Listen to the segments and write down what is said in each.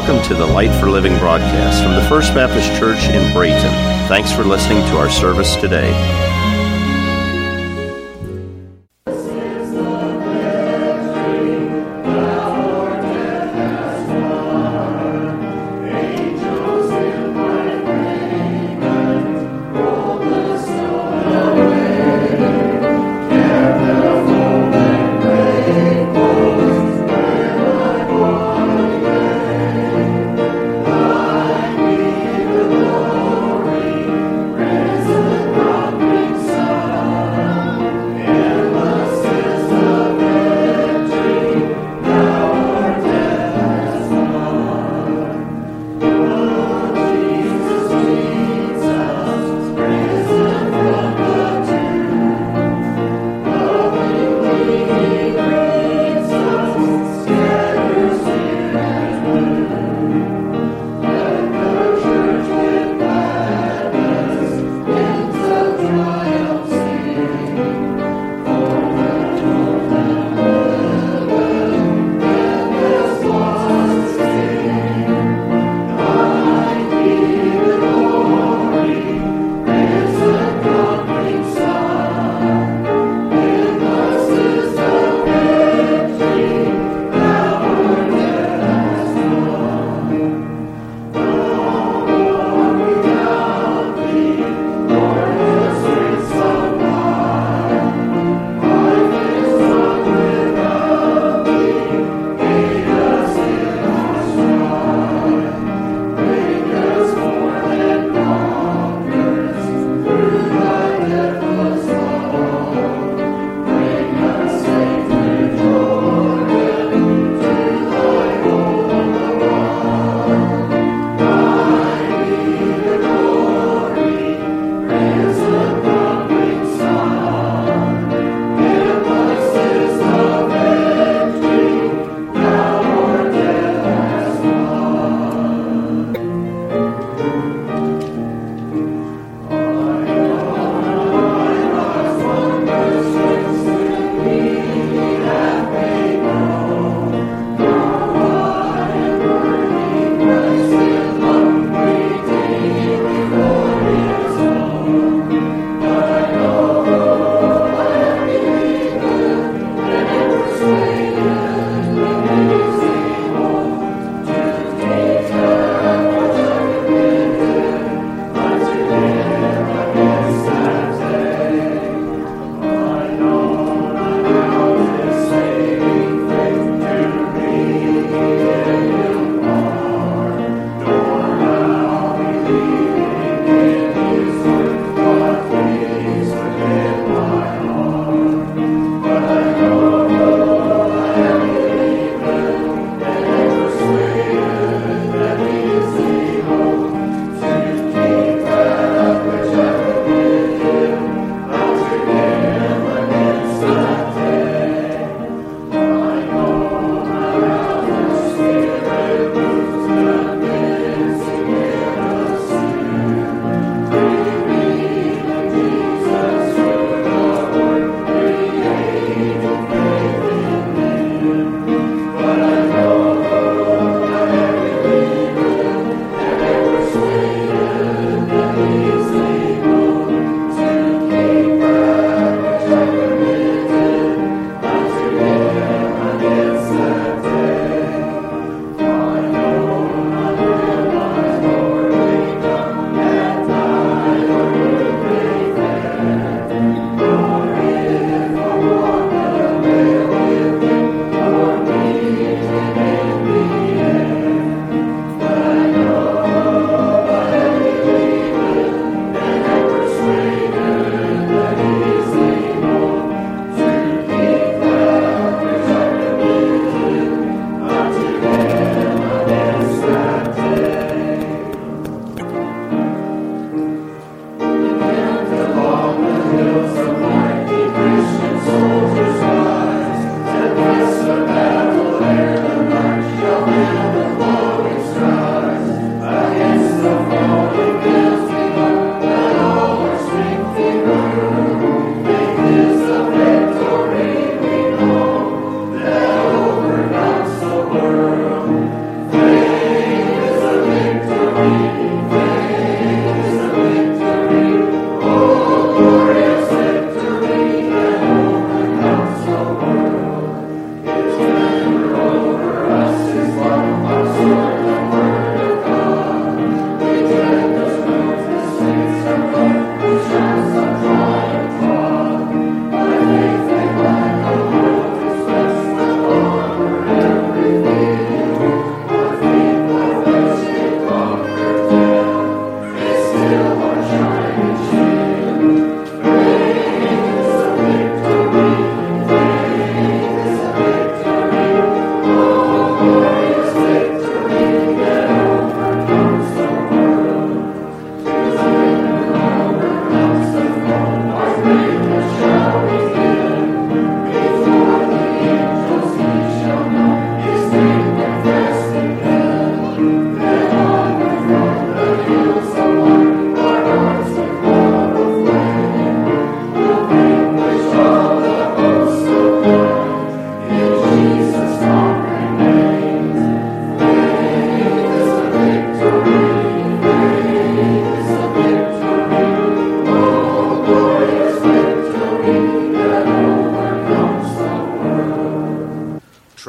Welcome to the Light for Living broadcast from the First Baptist Church in Brayton. Thanks for listening to our service today.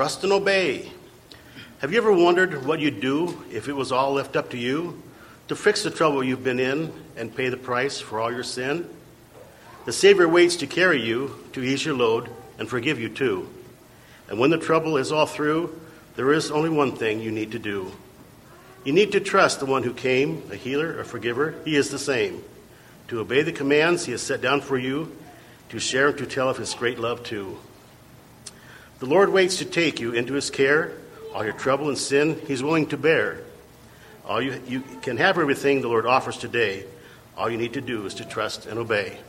trust and obey. Have you ever wondered what you'd do if it was all left up to you to fix the trouble you've been in and pay the price for all your sin? The Savior waits to carry you, to ease your load, and forgive you too. And when the trouble is all through, there is only one thing you need to do. You need to trust the one who came, a healer, a forgiver. He is the same. To obey the commands he has set down for you, to share and to tell of his great love too. The Lord waits to take you into his care. All your trouble and sin he's willing to bear. You can have everything the Lord offers today. All you need to do is to trust and obey.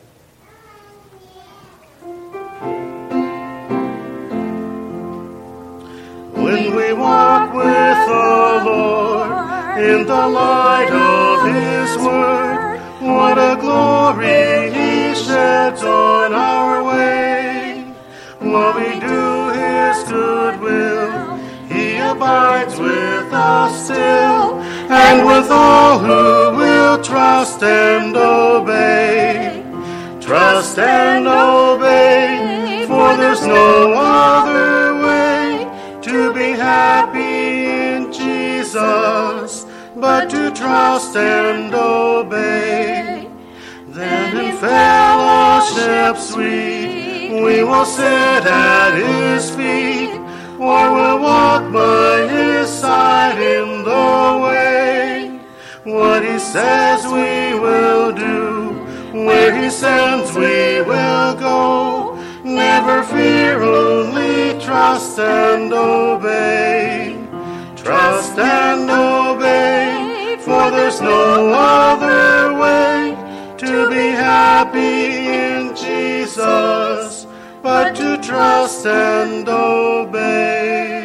When we walk with the Lord in the light of his word, what a glory he sheds on our way. While we do his good will, he abides with us still, and with all who will trust and obey. Trust and obey, for there's no other way to be happy in Jesus, but to trust and obey. Then in fellowship sweet, we will sit at his feet, or we'll walk by his side in the way. What he says we will do, where he sends we will go. Never fear, only trust and obey. Trust and obey, for there's no other way to be happy in Jesus, but to trust and obey.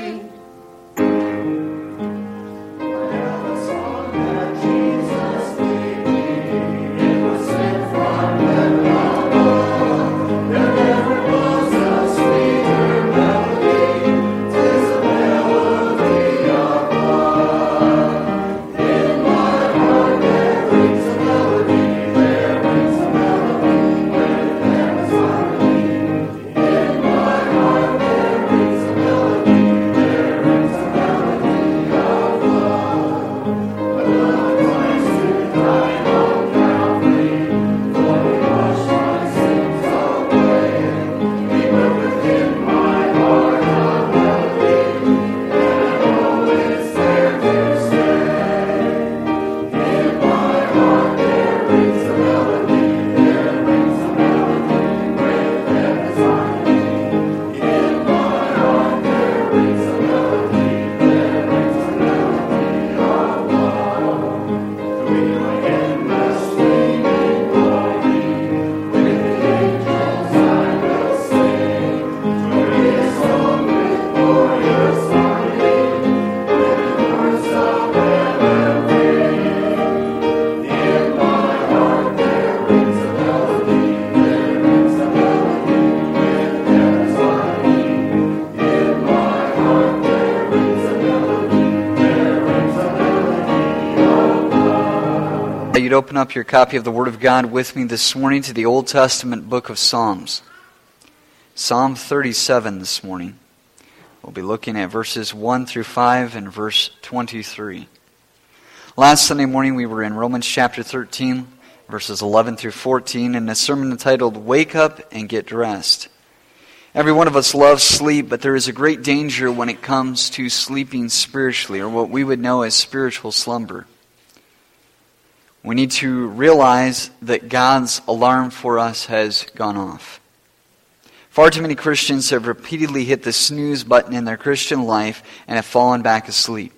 You'd open up your copy of the Word of God with me this morning to the Old Testament book of Psalms. Psalm 37 this morning. We'll be looking at verses 1 through 5 and verse 23. Last Sunday morning we were in Romans chapter 13, verses 11 through 14, in a sermon entitled, Wake Up and Get Dressed. Every one of us loves sleep, but there is a great danger when it comes to sleeping spiritually, or what we would know as spiritual slumber. We need to realize that God's alarm for us has gone off. Far too many Christians have repeatedly hit the snooze button in their Christian life and have fallen back asleep.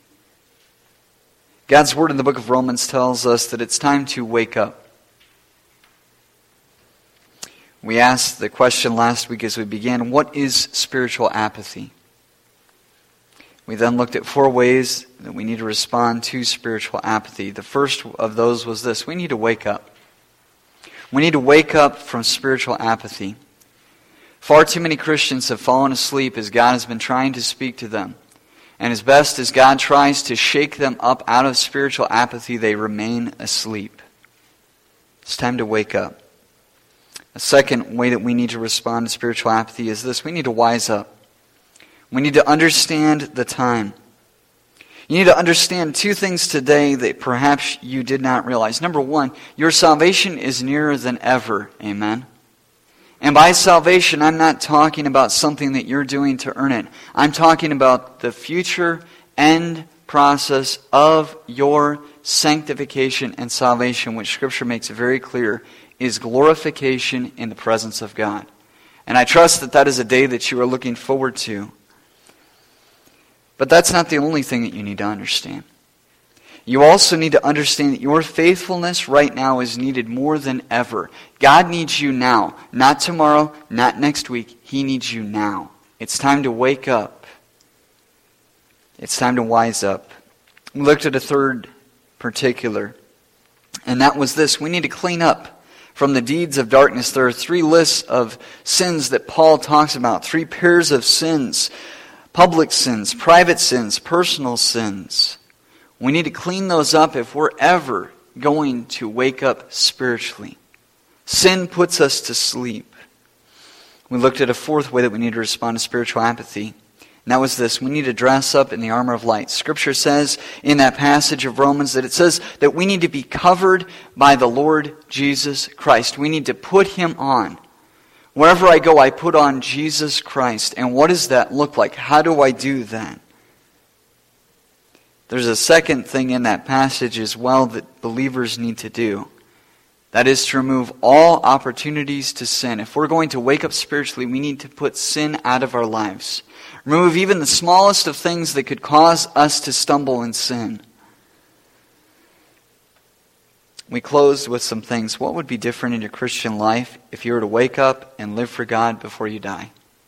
God's Word in the book of Romans tells us that it's time to wake up. We asked the question last week as we began, what is spiritual apathy? We then looked at 4 ways that we need to respond to spiritual apathy. The first of those was this: we need to wake up. We need to wake up from spiritual apathy. Far too many Christians have fallen asleep as God has been trying to speak to them. And as best as God tries to shake them up out of spiritual apathy, they remain asleep. It's time to wake up. A second way that we need to respond to spiritual apathy is this: we need to wise up. We need to understand the time. You need to understand two things today that perhaps you did not realize. Number one, your salvation is nearer than ever. Amen. And by salvation, I'm not talking about something that you're doing to earn it. I'm talking about the future end process of your sanctification and salvation, which Scripture makes very clear is glorification in the presence of God. And I trust that that is a day that you are looking forward to. But that's not the only thing that you need to understand. You also need to understand that your faithfulness right now is needed more than ever. God needs you now. Not tomorrow, not next week. He needs you now. It's time to wake up. It's time to wise up. We looked at a third particular, and that was this. We need to clean up from the deeds of darkness. There are three lists of sins that Paul talks about. Three pairs of sins. Public sins, private sins, personal sins. We need to clean those up if we're ever going to wake up spiritually. Sin puts us to sleep. We looked at a fourth way that we need to respond to spiritual apathy. And that was this. We need to dress up in the armor of light. Scripture says in that passage of Romans that it says that we need to be covered by the Lord Jesus Christ. We need to put Him on. Wherever I go, I put on Jesus Christ. And what does that look like? How do I do that? There's a second thing in that passage as well that believers need to do. That is to remove all opportunities to sin. If we're going to wake up spiritually, we need to put sin out of our lives. Remove even the smallest of things that could cause us to stumble in sin. We closed with some things. What would be different in your Christian life if you were to wake up and live for God before you die?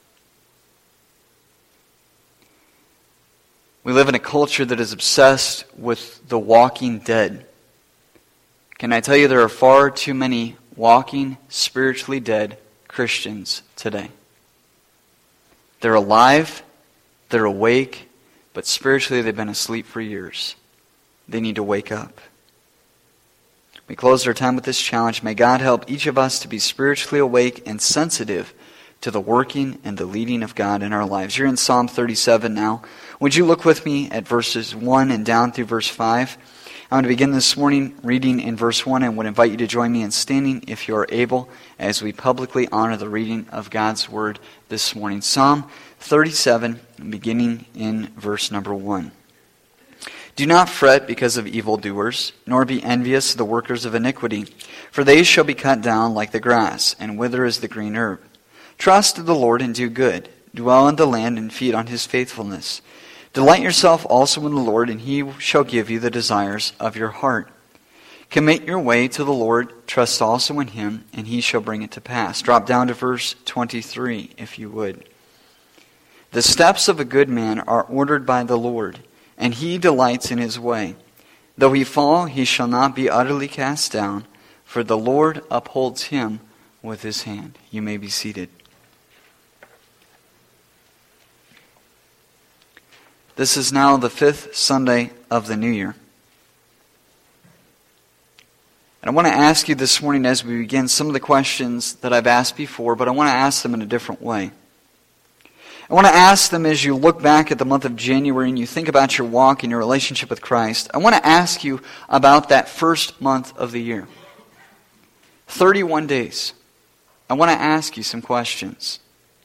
We live in a culture that is obsessed with the walking dead. Can I tell you there are far too many walking, spiritually dead Christians today? They're alive, they're awake, but spiritually they've been asleep for years. They need to wake up. We close our time with this challenge. May God help each of us to be spiritually awake and sensitive to the working and the leading of God in our lives. You're in Psalm 37 now. Would you look with me at verses 1 and down through verse 5? I'm going to begin this morning reading in verse 1 and would invite you to join me in standing if you are able as we publicly honor the reading of God's Word this morning. Psalm 37, beginning in verse number 1. Do not fret because of evildoers, nor be envious of the workers of iniquity, for they shall be cut down like the grass, and wither as the green herb. Trust in the Lord and do good. Dwell in the land and feed on His faithfulness. Delight yourself also in the Lord, and He shall give you the desires of your heart. Commit your way to the Lord, trust also in Him, and He shall bring it to pass. Drop down to verse 23, if you would. The steps of a good man are ordered by the Lord, and He delights in his way. Though he fall, he shall not be utterly cast down, for the Lord upholds him with His hand. You may be seated. This is now the 5th Sunday of the New Year. And I want to ask you this morning as we begin some of the questions that I've asked before, but I want to ask them in a different way. I want to ask them as you look back at the month of January and you think about your walk and your relationship with Christ. I want to ask you about that first month of the year. 31 days. I want to ask you some questions.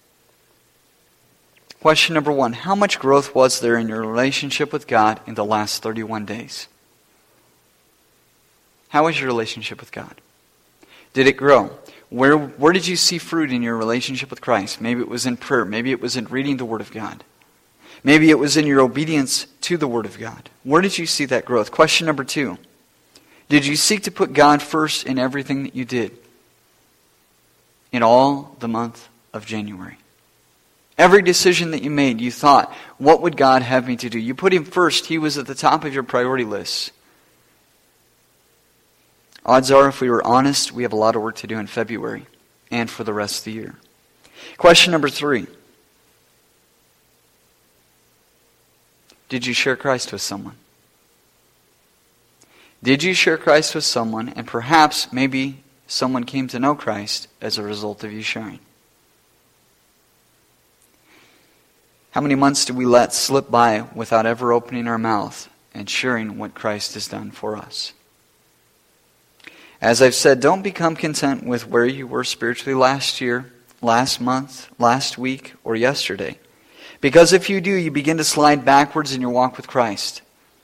Question number 1. How much growth was there in your relationship with God in the last 31 days? How was your relationship with God? Did it grow? Where did you see fruit in your relationship with Christ? Maybe it was in prayer. Maybe it was in reading the Word of God. Maybe it was in your obedience to the Word of God. Where did you see that growth? Question number 2. Did you seek to put God first in everything that you did? In all the month of January. Every decision that you made, you thought, what would God have me to do? You put Him first. He was at the top of your priority list. Odds are, if we were honest, we have a lot of work to do in February and for the rest of the year. Question number 3. Did you share Christ with someone? Did you share Christ with someone, and perhaps maybe someone came to know Christ as a result of you sharing? How many months do we let slip by without ever opening our mouth and sharing what Christ has done for us? As I've said, don't become content with where you were spiritually last year, last month, last week, or yesterday. Because if you do, you begin to slide backwards in your walk with Christ.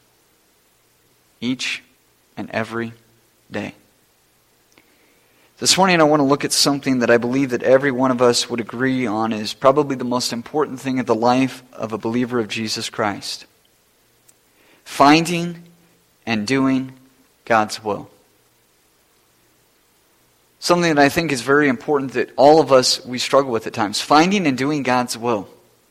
Each and every day. This morning I want to look at something that I believe that every one of us would agree on is probably the most important thing in the life of a believer of Jesus Christ. Finding and doing God's will. Something that I think is very important that all of us, we struggle with at times. Finding and doing God's will.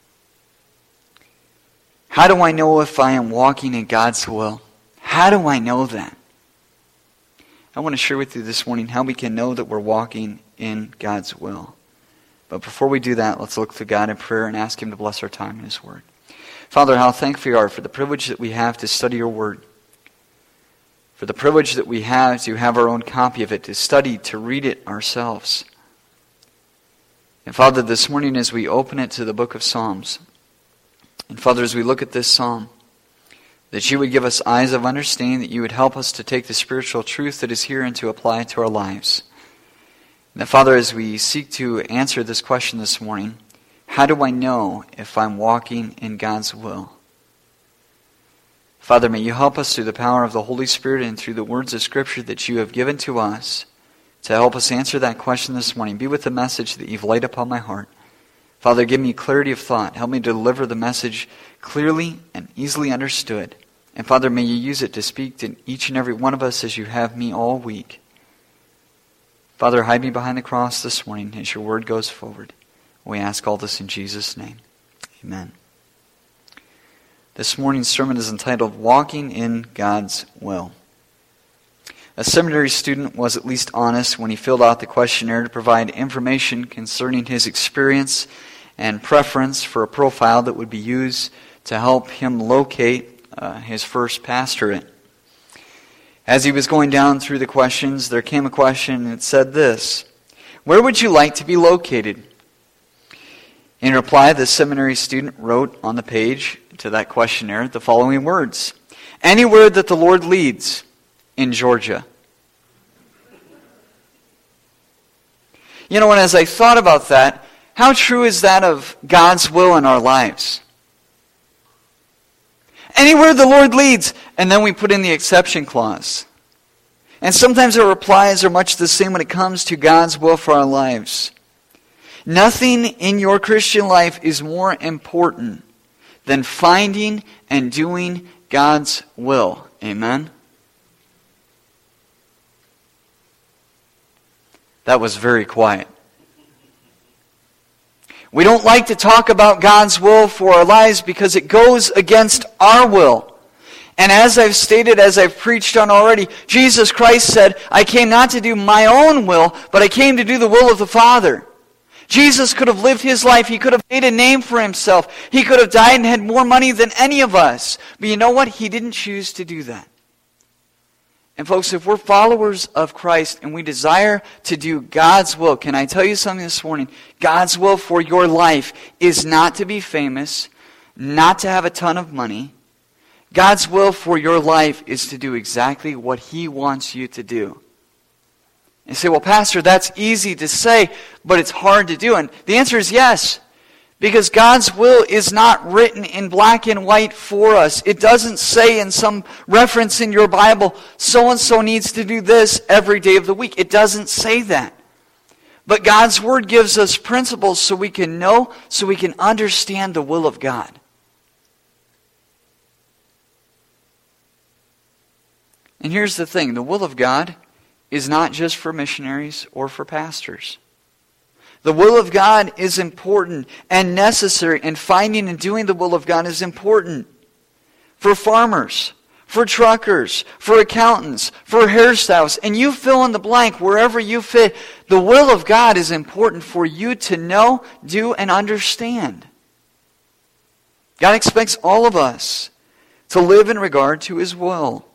How do I know if I am walking in God's will? How do I know that? I want to share with you this morning how we can know that we're walking in God's will. But before we do that, let's look to God in prayer and ask Him to bless our time in His Word. Father, how thankful we are for the privilege that we have to study Your Word. For the privilege that we have to have our own copy of it, to study, to read it ourselves. And Father, this morning as we open it to the book of Psalms, and Father, as we look at this psalm, that You would give us eyes of understanding, that You would help us to take the spiritual truth that is here and to apply it to our lives. And that, Father, as we seek to answer this question this morning, how do I know if I'm walking in God's will? Father, may You help us through the power of the Holy Spirit and through the words of Scripture that You have given to us to help us answer that question this morning. Be with the message that You've laid upon my heart. Father, give me clarity of thought. Help me to deliver the message clearly and easily understood. And Father, may You use it to speak to each and every one of us as You have me all week. Father, hide me behind the cross this morning as Your word goes forward. We ask all this in Jesus' name. Amen. This morning's sermon is entitled, Walking in God's Will. A seminary student was at least honest when he filled out the questionnaire to provide information concerning his experience and preference for a profile that would be used to help him locate his first pastorate. As he was going down through the questions, there came a question that said this: where would you like to be located? In reply, the seminary student wrote on the page to that questionnaire the following words: anywhere that the Lord leads in Georgia. You know, and as I thought about that, how true is that of God's will in our lives? Anywhere the Lord leads, and then we put in the exception clause. And sometimes our replies are much the same when it comes to God's will for our lives. Nothing in your Christian life is more important than finding and doing God's will. Amen? That was very quiet. We don't like to talk about God's will for our lives because it goes against our will. And as I've stated, as I've preached on already, Jesus Christ said, I came not to do my own will, but I came to do the will of the Father. Jesus could have lived His life. He could have made a name for Himself. He could have died and had more money than any of us. But you know what? He didn't choose to do that. And folks, if we're followers of Christ and we desire to do God's will, can I tell you something this morning? God's will for your life is not to be famous, not to have a ton of money. God's will for your life is to do exactly what He wants you to do. And you say, well, Pastor, that's easy to say, but it's hard to do. And the answer is yes. Because God's will is not written in black and white for us. It doesn't say in some reference in your Bible, so-and-so needs to do this every day of the week. It doesn't say that. But God's Word gives us principles so we can know, so we can understand the will of God. And here's the thing, the will of God is not just for missionaries or for pastors. The will of God is important and necessary, and finding and doing the will of God is important for farmers, for truckers, for accountants, for hairstylists, and you fill in the blank wherever you fit. The will of God is important for you to know, do, and understand. God expects all of us to live in regard to His will.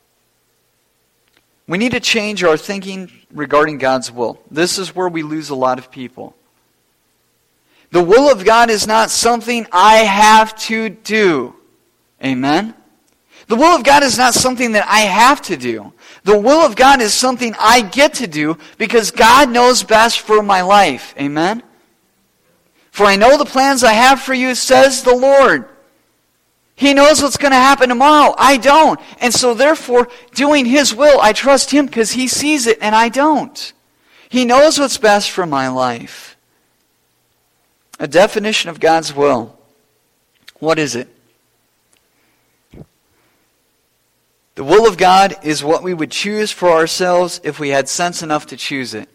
We need to change our thinking regarding God's will. This is where we lose a lot of people. The will of God is not something I have to do. Amen? The will of God is not something that I have to do. The will of God is something I get to do because God knows best for my life. Amen? For I know the plans I have for you, says the Lord. He knows what's going to happen tomorrow. I don't. And so therefore, doing His will, I trust Him because He sees it and I don't. He knows what's best for my life. A definition of God's will. What is it? The will of God is what we would choose for ourselves if we had sense enough to choose it.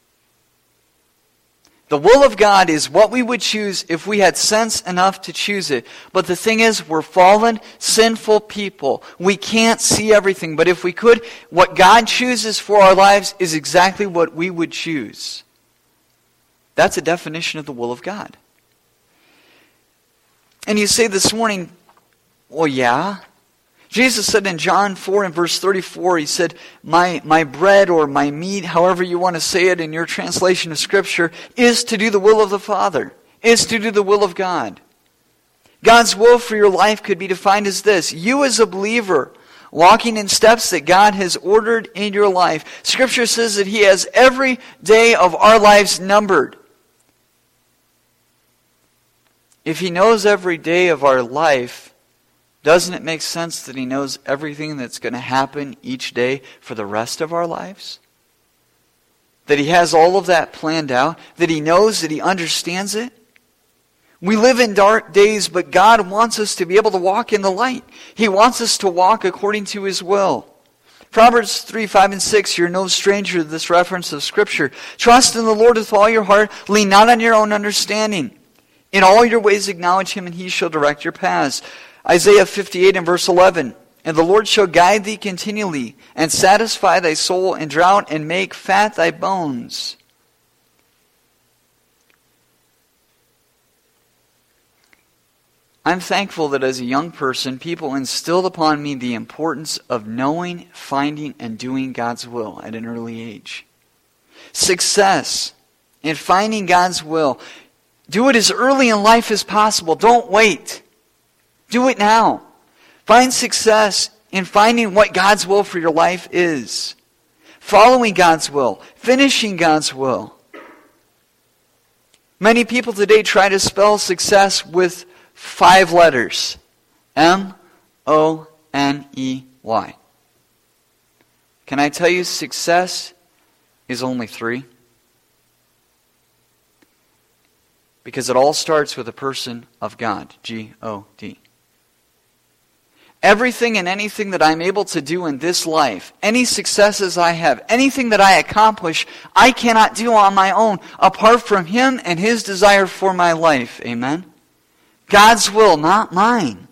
The will of God is what we would choose if we had sense enough to choose it. But the thing is, we're fallen, sinful people. We can't see everything. But if we could, what God chooses for our lives is exactly what we would choose. That's a definition of the will of God. And you say this morning, well, yeah. Jesus said in John 4 and verse 34, He said, my bread or my meat, however you want to say it in your translation of Scripture, is to do the will of the Father, is to do the will of God. God's will for your life could be defined as this. You as a believer, walking in steps that God has ordered in your life. Scripture says that He has every day of our lives numbered. If He knows every day of our life, doesn't it make sense that He knows everything that's going to happen each day for the rest of our lives? That He has all of that planned out? That He knows, that He understands it? We live in dark days, but God wants us to be able to walk in the light. He wants us to walk according to His will. Proverbs 3, 5, and 6, you're no stranger to this reference of Scripture. Trust in the Lord with all your heart. Lean not on your own understanding. In all your ways acknowledge Him, and He shall direct your paths. Isaiah 58 and verse 11, and the Lord shall guide thee continually, and satisfy thy soul in drought, and make fat thy bones. I'm thankful that as a young person, people instilled upon me the importance of knowing, finding, and doing God's will at an early age. Success in finding God's will. Do it as early in life as possible. Don't wait. Do it now. Find success in finding what God's will for your life is. Following God's will. Finishing God's will. Many people today try to spell success with 5 letters. M-O-N-E-Y. Can I tell you success is only 3? Because it all starts with a person of God. G-O-D. Everything and anything that I'm able to do in this life, any successes I have, anything that I accomplish, I cannot do on my own apart from Him and His desire for my life. Amen? God's will, not mine.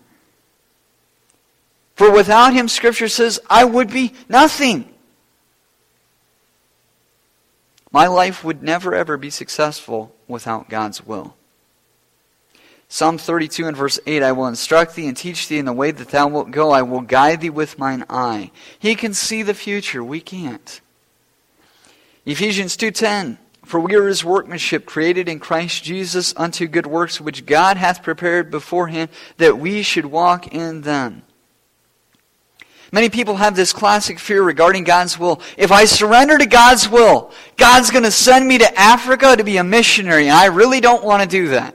For without Him, Scripture says, I would be nothing. My life would never ever be successful without God's will. Psalm 32 and verse 8, I will instruct thee and teach thee in the way that thou wilt go. I will guide thee with mine eye. He can see the future. We can't. Ephesians 2:10, for we are His workmanship, created in Christ Jesus unto good works, which God hath prepared beforehand, that we should walk in them. Many people have this classic fear regarding God's will. If I surrender to God's will, God's going to send me to Africa to be a missionary, and I really don't want to do that.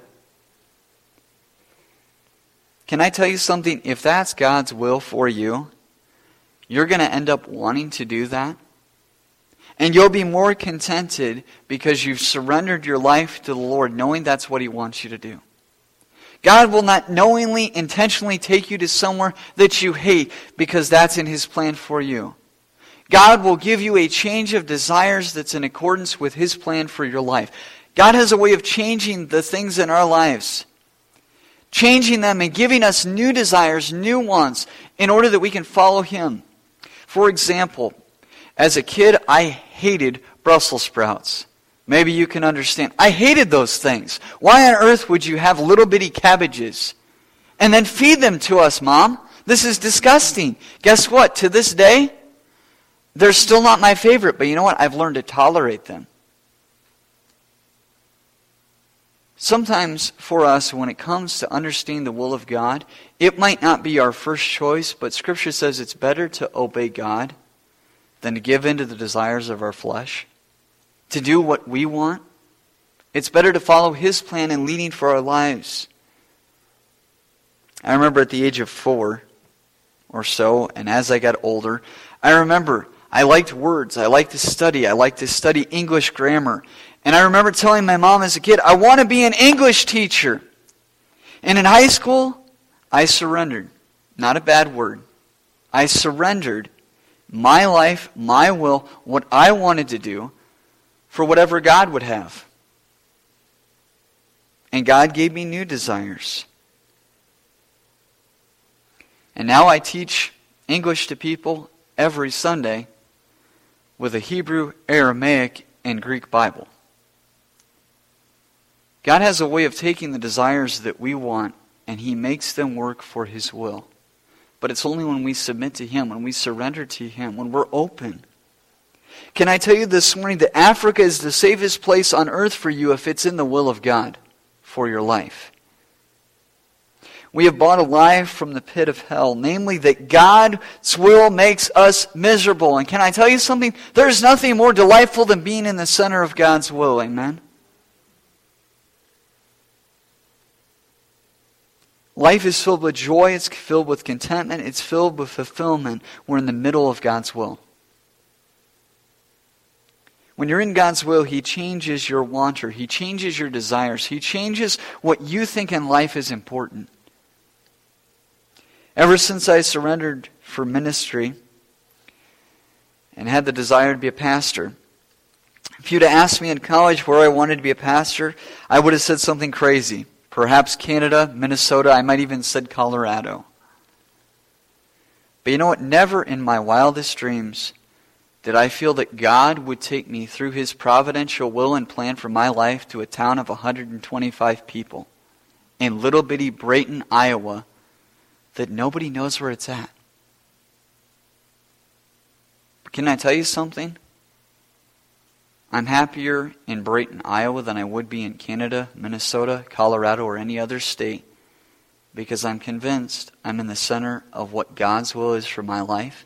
Can I tell you something? If that's God's will for you, you're going to end up wanting to do that. And you'll be more contented because you've surrendered your life to the Lord, knowing that's what He wants you to do. God will not knowingly, intentionally take you to somewhere that you hate because that's in His plan for you. God will give you a change of desires that's in accordance with His plan for your life. God has a way of changing the things in our lives. Changing them and giving us new desires, new wants, in order that we can follow Him. For example, as a kid, I hated Brussels sprouts. Maybe you can understand. I hated those things. Why on earth would you have little bitty cabbages and then feed them to us, Mom? This is disgusting. Guess what? To this day, they're still not my favorite, but you know what? I've learned to tolerate them. Sometimes for us, when it comes to understanding the will of God, it might not be our first choice, but Scripture says it's better to obey God than to give in to the desires of our flesh, to do what we want. It's better to follow His plan and leading for our lives. I remember at the age of 4 or so, and as I got older, I remember I liked words. I liked to study. I liked to study English grammar. And I remember telling my mom as a kid, I want to be an English teacher. And in high school, I surrendered. Not a bad word. I surrendered my life, my will, what I wanted to do for whatever God would have. And God gave me new desires. And now I teach English to people every Sunday with a Hebrew, Aramaic, and Greek Bible. God has a way of taking the desires that we want and He makes them work for His will. But it's only when we submit to Him, when we surrender to Him, when we're open. Can I tell you this morning that Africa is the safest place on earth for you if it's in the will of God for your life? We have bought a lie from the pit of hell, namely that God's will makes us miserable. And can I tell you something? There's nothing more delightful than being in the center of God's will. Amen? Life is filled with joy, it's filled with contentment, it's filled with fulfillment. We're in the middle of God's will. When you're in God's will, He changes your wanter, He changes your desires, He changes what you think in life is important. Ever since I surrendered for ministry and had the desire to be a pastor, if you'd have asked me in college where I wanted to be a pastor, I would have said something crazy. Perhaps Canada, Minnesota, I might even said Colorado. But you know what? Never in my wildest dreams did I feel that God would take me through His providential will and plan for my life to a town of 125 people in little bitty Brayton, Iowa, that nobody knows where it's at. But can I tell you something? I'm happier in Brayton, Iowa than I would be in Canada, Minnesota, Colorado, or any other state because I'm convinced I'm in the center of what God's will is for my life.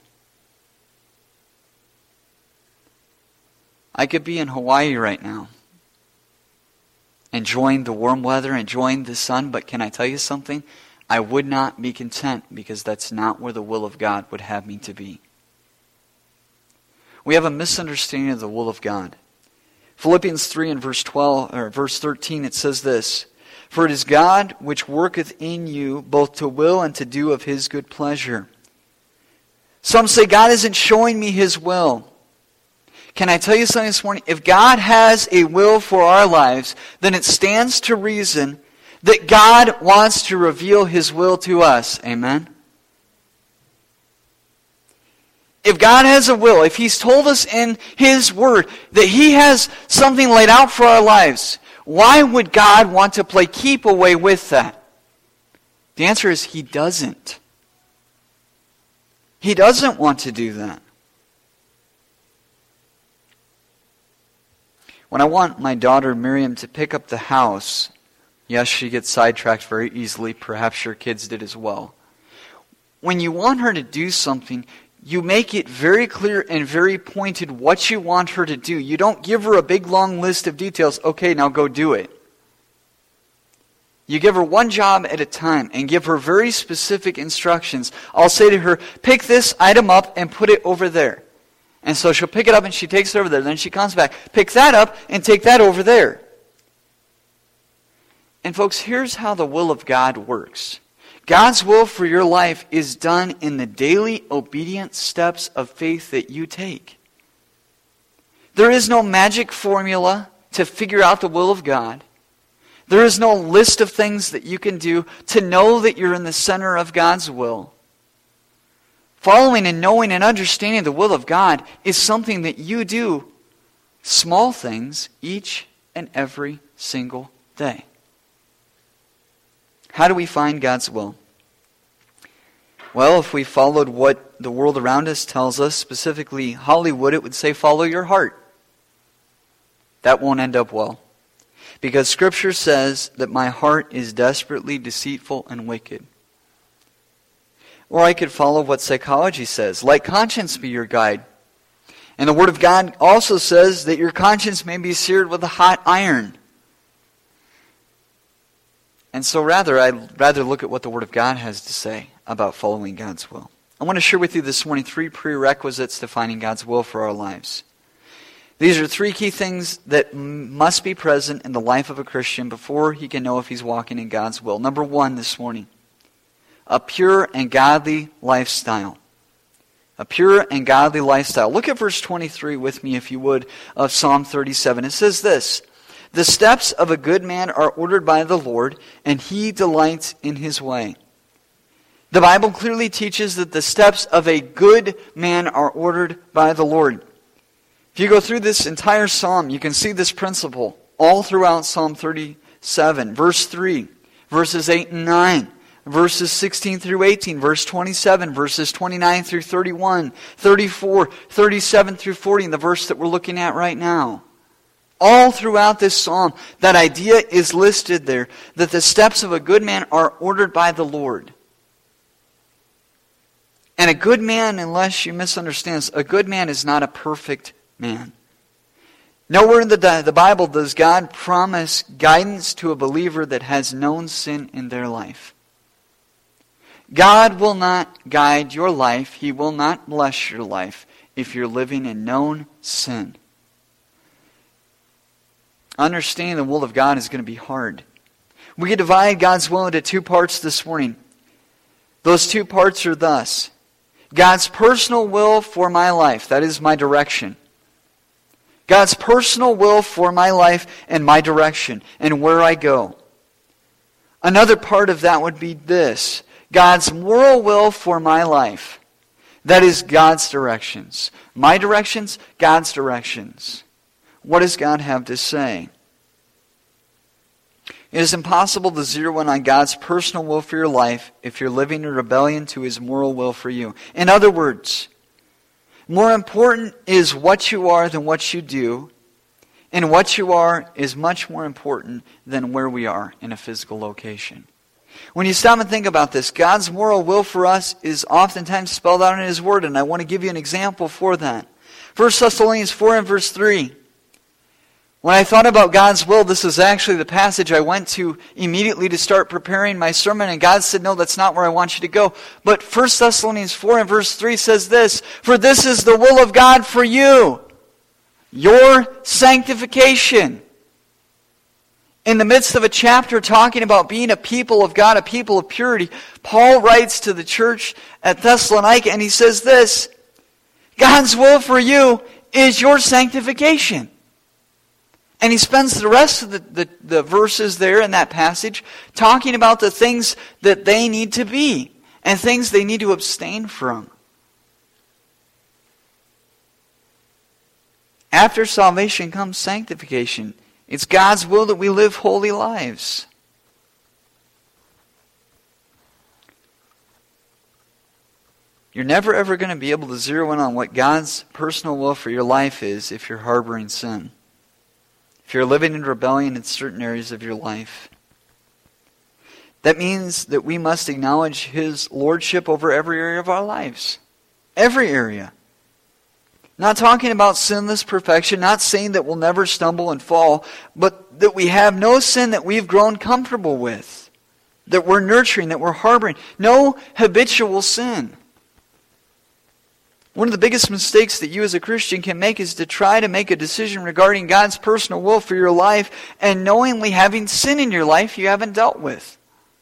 I could be in Hawaii right now, enjoying the warm weather, enjoying the sun, but can I tell you something? I would not be content because that's not where the will of God would have me to be. We have a misunderstanding of the will of God. Philippians 3 and verse 13, it says this, "For it is God which worketh in you both to will and to do of His good pleasure." Some say God isn't showing me His will. Can I tell you something this morning? If God has a will for our lives, then it stands to reason that God wants to reveal His will to us. Amen? If God has a will, if He's told us in His Word that He has something laid out for our lives, why would God want to play keep away with that? The answer is He doesn't. He doesn't want to do that. When I want my daughter Miriam to pick up the house, yes, she gets sidetracked very easily. Perhaps your kids did as well. When you want her to do something, you make it very clear and very pointed what you want her to do. You don't give her a big long list of details. Okay, now go do it. You give her one job at a time and give her very specific instructions. I'll say to her, pick this item up and put it over there. And so she'll pick it up and she takes it over there. Then she comes back, pick that up and take that over there. And folks, here's how the will of God works. God's will for your life is done in the daily obedient steps of faith that you take. There is no magic formula to figure out the will of God. There is no list of things that you can do to know that you're in the center of God's will. Following and knowing and understanding the will of God is something that you do, small things, each and every single day. How do we find God's will? Well, if we followed what the world around us tells us, specifically Hollywood, it would say follow your heart. That won't end up well. Because Scripture says that my heart is desperately deceitful and wicked. Or I could follow what psychology says. Let conscience be your guide. And the Word of God also says that your conscience may be seared with a hot iron. And so I'd rather look at what the Word of God has to say about following God's will. I want to share with you this morning 3 prerequisites to finding God's will for our lives. These are 3 key things that must be present in the life of a Christian before he can know if he's walking in God's will. Number 1 this morning, a pure and godly lifestyle. A pure and godly lifestyle. Look at verse 23 with me, if you would, of Psalm 37. It says this, "The steps of a good man are ordered by the Lord, and he delights in his way." The Bible clearly teaches that the steps of a good man are ordered by the Lord. If you go through this entire psalm, you can see this principle all throughout Psalm 37. Verse 3, verses 8 and 9, verses 16 through 18, verse 27, verses 29 through 31, 34, 37 through 40, and the verse that we're looking at right now. All throughout this psalm, that idea is listed there, that the steps of a good man are ordered by the Lord. And a good man, unless you misunderstand this, a good man is not a perfect man. Nowhere in the Bible does God promise guidance to a believer that has known sin in their life. God will not guide your life. He will not bless your life if you're living in known sin. Understanding the will of God is going to be hard. We can divide God's will into 2 parts this morning. Those 2 parts are thus. God's personal will for my life, that is my direction. God's personal will for my life and my direction and where I go. Another part of that would be this. God's moral will for my life. That is God's directions. My directions, God's directions. What does God have to say? It is impossible to zero in on God's personal will for your life if you're living in rebellion to His moral will for you. In other words, more important is what you are than what you do, and what you are is much more important than where we are in a physical location. When you stop and think about this, God's moral will for us is oftentimes spelled out in His Word, and I want to give you an example for that. 1 Thessalonians 4 and verse 3. When I thought about God's will, this is actually the passage I went to immediately to start preparing my sermon, and God said, no, that's not where I want you to go. But 1 Thessalonians 4 and verse 3 says this, "For this is the will of God for you, your sanctification." In the midst of a chapter talking about being a people of God, a people of purity, Paul writes to the church at Thessalonica, and he says this, God's will for you is your sanctification. And he spends the rest of the verses there in that passage talking about the things that they need to be and things they need to abstain from. After salvation comes sanctification. It's God's will that we live holy lives. You're never ever going to be able to zero in on what God's personal will for your life is if you're harboring sin. If you're living in rebellion in certain areas of your life. That means that we must acknowledge His lordship over every area of our lives. Every area. Not talking about sinless perfection, not saying that we'll never stumble and fall, but that we have no sin that we've grown comfortable with, that we're nurturing, that we're harboring. No habitual sin. One of the biggest mistakes that you as a Christian can make is to try to make a decision regarding God's personal will for your life and knowingly having sin in your life you haven't dealt with.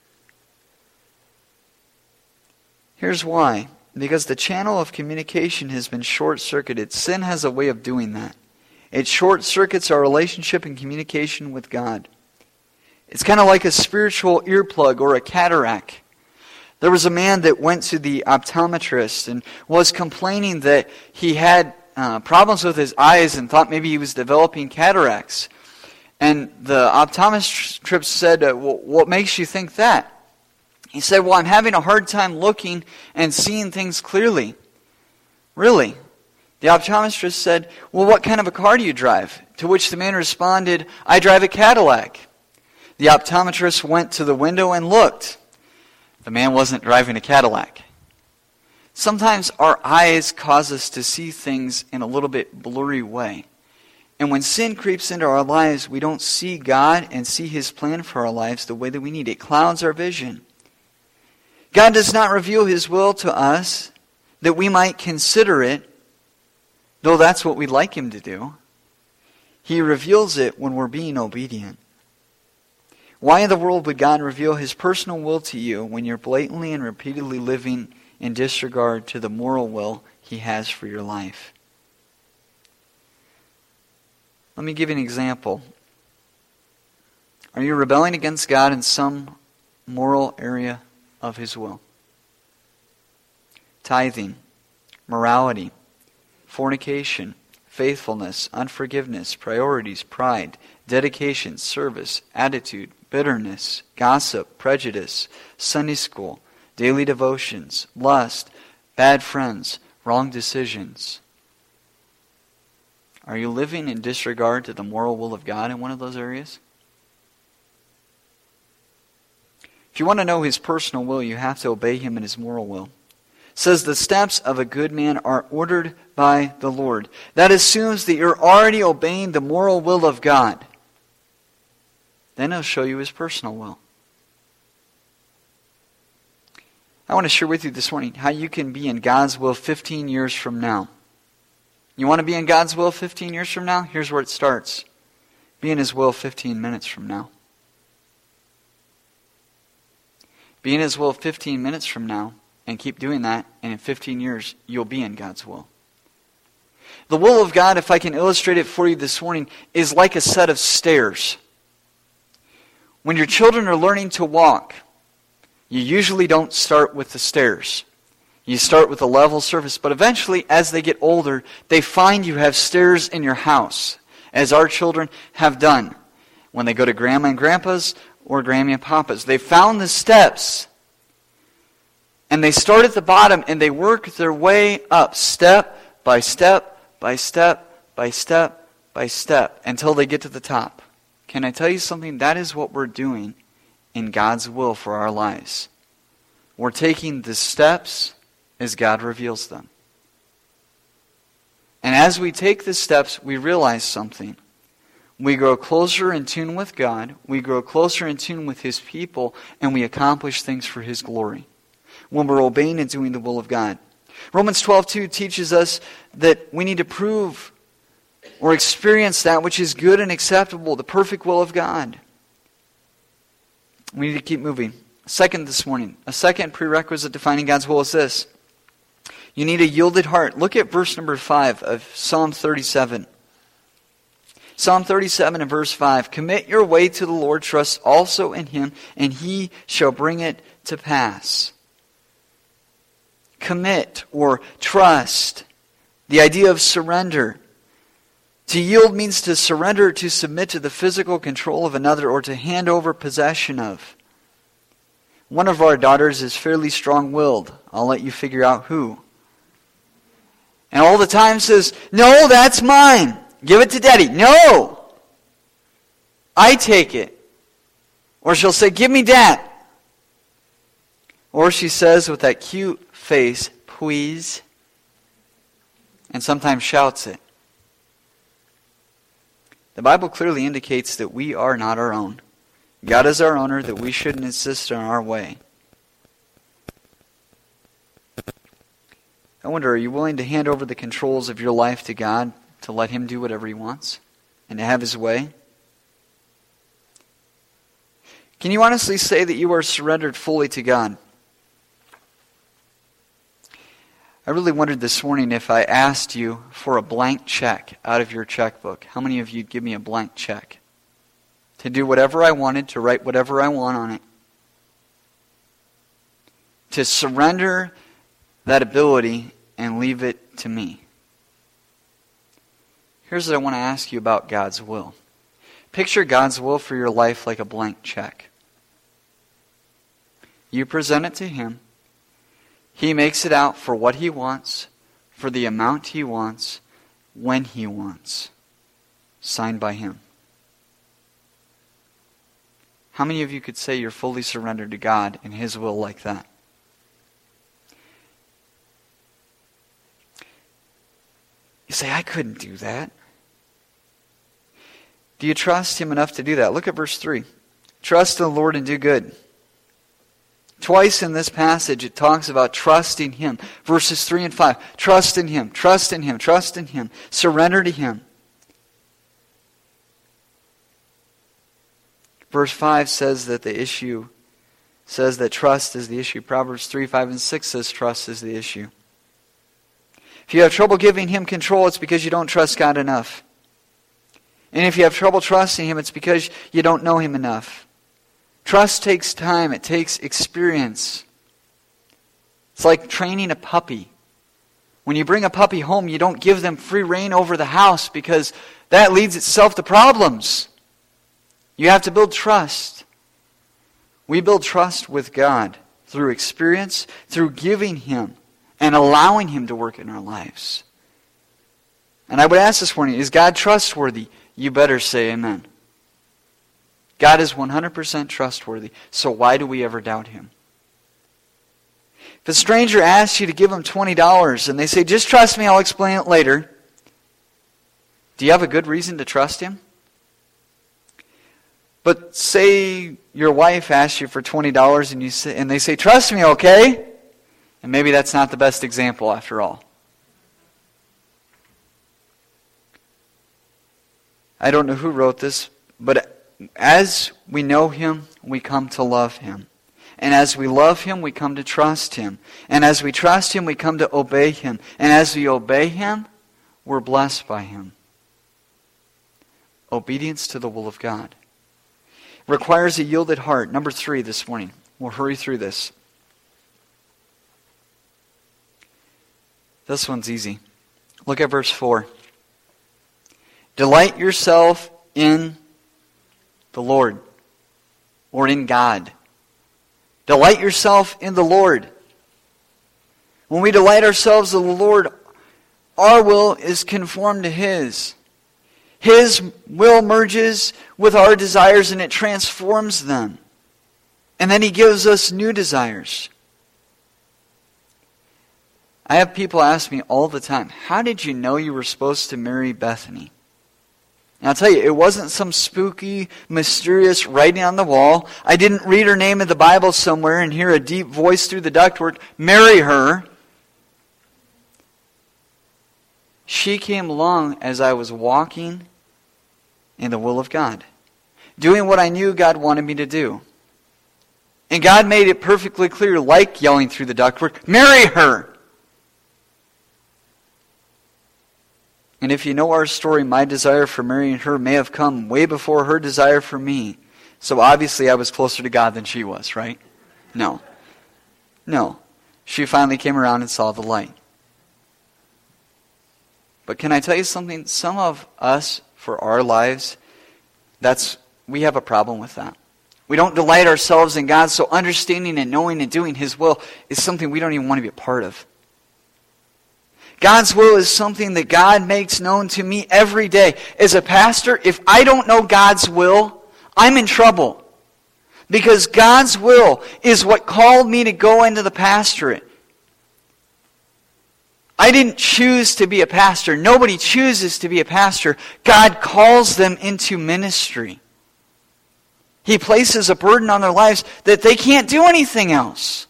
Here's why. Because the channel of communication has been short-circuited. Sin has a way of doing that. It short-circuits our relationship and communication with God. It's kind of like a spiritual earplug or a cataract. There was a man that went to the optometrist and was complaining that he had problems with his eyes and thought maybe he was developing cataracts. And the optometrist said, well, what makes you think that? He said, well, I'm having a hard time looking and seeing things clearly. Really? The optometrist said, "Well, what kind of a car do you drive?" To which the man responded, "I drive a Cadillac." The optometrist went to the window and looked. The man wasn't driving a Cadillac. Sometimes our eyes cause us to see things in a little bit blurry way. And when sin creeps into our lives, we don't see God and see His plan for our lives the way that we need. It clouds our vision. God does not reveal His will to us that we might consider it, though that's what we'd like Him to do. He reveals it when we're being obedient. Why in the world would God reveal His personal will to you when you're blatantly and repeatedly living in disregard to the moral will He has for your life? Let me give you an example. Are you rebelling against God in some moral area of His will? Tithing, morality, fornication, faithfulness, unforgiveness, priorities, pride, dedication, service, attitude, bitterness, gossip, prejudice, Sunday school, daily devotions, lust, bad friends, wrong decisions. Are you living in disregard to the moral will of God in one of those areas? If you want to know His personal will, you have to obey Him in His moral will. It says the steps of a good man are ordered by the Lord. That assumes that you're already obeying the moral will of God. Then He'll show you His personal will. I want to share with you this morning how you can be in God's will 15 years from now. You want to be in God's will 15 years from now? Here's where it starts. Be in His will 15 minutes from now. Be in His will 15 minutes from now and keep doing that, and in 15 years you'll be in God's will. The will of God, if I can illustrate it for you this morning, is like a set of stairs. When your children are learning to walk, you usually don't start with the stairs. You start with a level surface, but eventually, as they get older, they find you have stairs in your house, as our children have done when they go to Grandma and Grandpa's or Grammy and Papa's. They found the steps, and they start at the bottom, and they work their way up, step by step, by step, by step, by step, until they get to the top. Can I tell you something? That is what we're doing in God's will for our lives. We're taking the steps as God reveals them. And as we take the steps, we realize something. We grow closer in tune with God, we grow closer in tune with His people, and we accomplish things for His glory when we're obeying and doing the will of God. Romans 12:2 teaches us that we need to prove or experience that which is good and acceptable, the perfect will of God. We need to keep moving. Second this morning, a second prerequisite to finding God's will is this. You need a yielded heart. Look at verse number 5 of Psalm 37. Psalm 37 and verse 5. Commit your way to the Lord, trust also in Him, and He shall bring it to pass. Commit or trust. The idea of surrender. To yield means to surrender, to submit to the physical control of another, or to hand over possession of. One of our daughters is fairly strong-willed. I'll let you figure out who. And all the time says, "No, that's mine. Give it to Daddy." "No, I take it." Or she'll say, "Give me that." Or she says with that cute face, "Please," and sometimes shouts it. The Bible clearly indicates that we are not our own. God is our owner, that we shouldn't insist on our way. I wonder, are you willing to hand over the controls of your life to God to let Him do whatever He wants and to have His way? Can you honestly say that you are surrendered fully to God? I really wondered this morning if I asked you for a blank check out of your checkbook, how many of you would give me a blank check? To do whatever I wanted, to write whatever I want on it. To surrender that ability and leave it to me. Here's what I want to ask you about God's will. Picture God's will for your life like a blank check. You present it to Him. He makes it out for what He wants, for the amount He wants, when He wants. Signed by Him. How many of you could say you're fully surrendered to God and His will like that? You say, I couldn't do that. Do you trust Him enough to do that? Look at verse 3. Trust in the Lord and do good. Twice in this passage it talks about trusting Him. Verses 3 and 5. Trust in Him, trust in Him, trust in Him. Surrender to Him. Verse 5 says that trust is the issue. Proverbs 3, 5, and 6 says trust is the issue. If you have trouble giving Him control, it's because you don't trust God enough. And if you have trouble trusting Him, it's because you don't know Him enough. Trust takes time. It takes experience. It's like training a puppy. When you bring a puppy home, you don't give them free rein over the house because that leads itself to problems. You have to build trust. We build trust with God through experience, through giving Him and allowing Him to work in our lives. And I would ask this morning, is God trustworthy? You better say amen. God is 100% trustworthy, so why do we ever doubt Him? If a stranger asks you to give them $20 and they say, just trust me, I'll explain it later, do you have a good reason to trust him? But say your wife asks you for $20 and they say, trust me, okay? And maybe that's not the best example after all. I don't know who wrote this, but as we know Him, we come to love Him. And as we love Him, we come to trust Him. And as we trust Him, we come to obey Him. And as we obey Him, we're blessed by Him. Obedience to the will of God requires a yielded heart. Number 3 this morning. We'll hurry through this. This one's easy. Look at verse 4. Delight yourself in the Lord, or in God. Delight yourself in the Lord. When we delight ourselves in the Lord, our will is conformed to His. His will merges with our desires and it transforms them. And then He gives us new desires. I have people ask me all the time, how did you know you were supposed to marry Bethany? And I'll tell you, it wasn't some spooky, mysterious writing on the wall. I didn't read her name in the Bible somewhere and hear a deep voice through the ductwork, marry her. She came along as I was walking in the will of God, doing what I knew God wanted me to do. And God made it perfectly clear, like yelling through the ductwork, marry her! And if you know our story, my desire for marrying her may have come way before her desire for me. So obviously I was closer to God than she was, right? No. She finally came around and saw the light. But can I tell you something? Some of us, for our lives, we have a problem with that. We don't delight ourselves in God, so understanding and knowing and doing His will is something we don't even want to be a part of. God's will is something that God makes known to me every day. As a pastor, if I don't know God's will, I'm in trouble. Because God's will is what called me to go into the pastorate. I didn't choose to be a pastor. Nobody chooses to be a pastor. God calls them into ministry. He places a burden on their lives that they can't do anything else.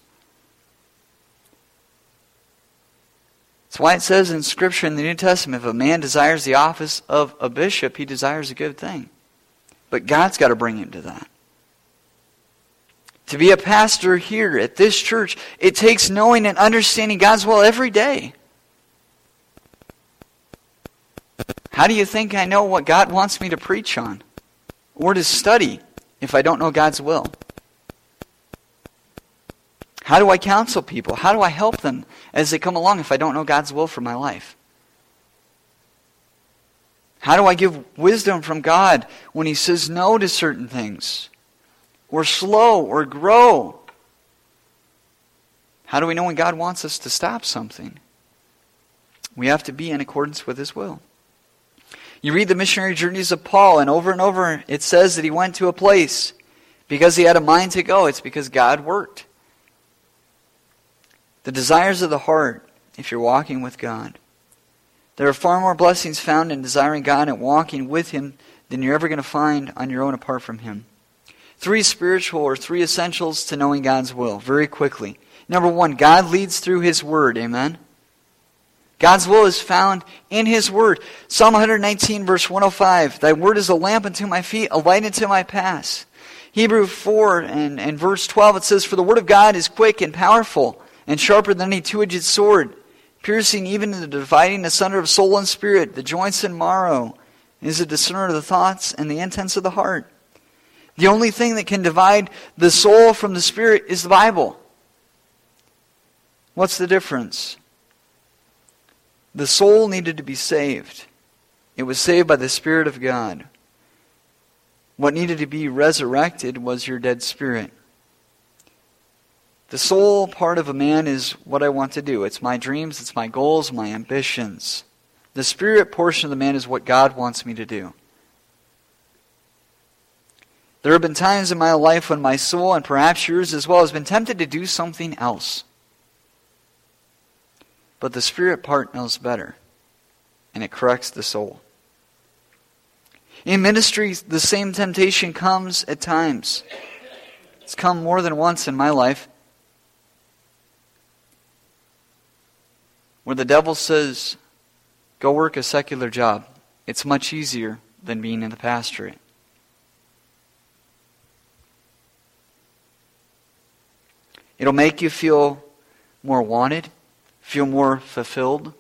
That's why it says in Scripture in the New Testament, if a man desires the office of a bishop, he desires a good thing. But God's got to bring him to that. To be a pastor here at this church, it takes knowing and understanding God's will every day. How do you think I know what God wants me to preach on or to study if I don't know God's will? How do I counsel people? How do I help them as they come along if I don't know God's will for my life? How do I give wisdom from God when He says no to certain things? Or slow, or grow? How do we know when God wants us to stop something? We have to be in accordance with His will. You read the missionary journeys of Paul, and over it says that he went to a place because he had a mind to go. It's because God worked. The desires of the heart, if you're walking with God. There are far more blessings found in desiring God and walking with Him than you're ever going to find on your own apart from Him. 3 spiritual or 3 essentials to knowing God's will, very quickly. Number 1, God leads through His Word. Amen? God's will is found in His Word. Psalm 119, verse 105, Thy Word is a lamp unto my feet, a light unto my path. Hebrews 4 and verse 12, it says, For the Word of God is quick and powerful, and sharper than any two-edged sword, piercing even to the dividing asunder of soul and spirit, the joints and marrow, is a discerner of the thoughts and the intents of the heart. The only thing that can divide the soul from the spirit is the Bible. What's the difference? The soul needed to be saved. It was saved by the Spirit of God. What needed to be resurrected was your dead spirit. The soul part of a man is what I want to do. It's my dreams, it's my goals, my ambitions. The spirit portion of the man is what God wants me to do. There have been times in my life when my soul, and perhaps yours as well, has been tempted to do something else. But the spirit part knows better, and it corrects the soul. In ministry, the same temptation comes at times. It's come more than once in my life, where the devil says, go work a secular job. It's much easier than being in the pastorate. It'll make you feel more wanted, feel more fulfilled.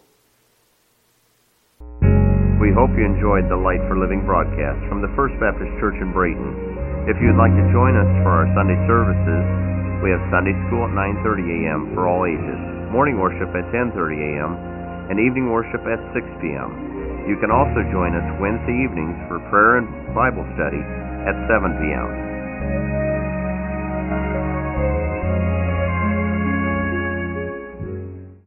We hope you enjoyed the Light for Living broadcast from the First Baptist Church in Brayton. If you'd like to join us for our Sunday services, we have Sunday school at 9:30 a.m. for all ages, morning worship at 10:30 a.m., and evening worship at 6 p.m. You can also join us Wednesday evenings for prayer and Bible study at 7 p.m.